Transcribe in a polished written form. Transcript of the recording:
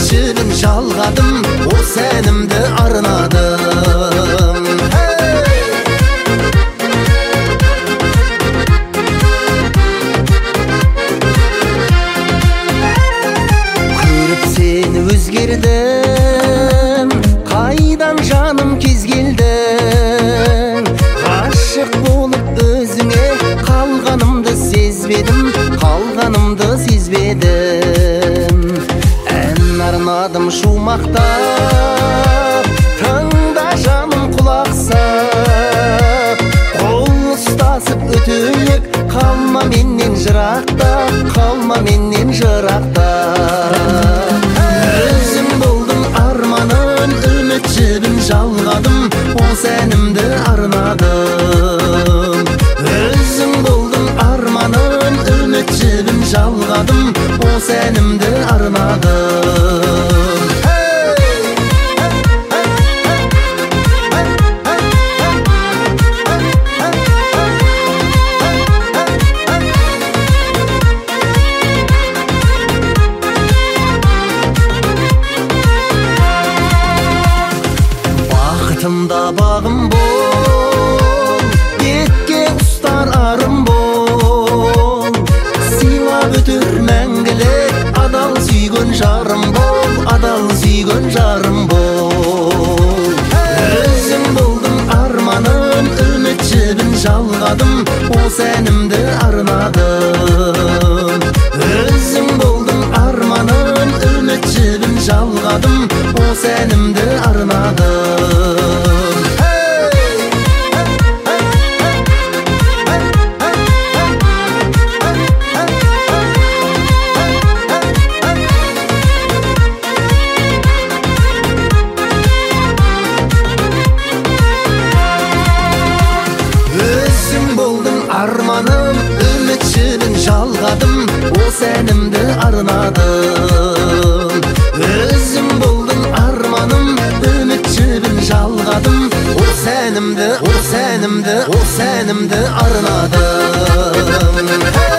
үмітшілін жалғадым, о сәнімді арнадым. Көріп сені өзгердім, қайдан жаным кез келдің. Ғашық болып өзіңе қалғанымды сезбедім. Ән арнадым шумақтап, тыңда жаным құлақ сап. Қол ұстасып өтейік, қалма менен жырақта, қалма менен жырақта. Өзің болдың арманым, үмітшілін жалғадым, о сәнімді арнадым. Өзің болдың арманым, үмітшілін жалғадым, о сәнімді арнадым. Бақытымда бағым бол, бетке ұстар арым бол. Сыйлап өтер мәңгілік, адал сүйген жарым бол, адал сүйген жарым бол. Өзің болдың арманым, үмітшілін жалғадым, о сәнімді арнадым. Өзің болдың арманым, үмітшілін жалғадым, о сәнімді арнадым. Өзің болдың арманым, үмітшілін жалғадым, о сәнімді арнадым. Өзің болдың арманым, үмітшілін жалғадым, о сәнімді арнадым.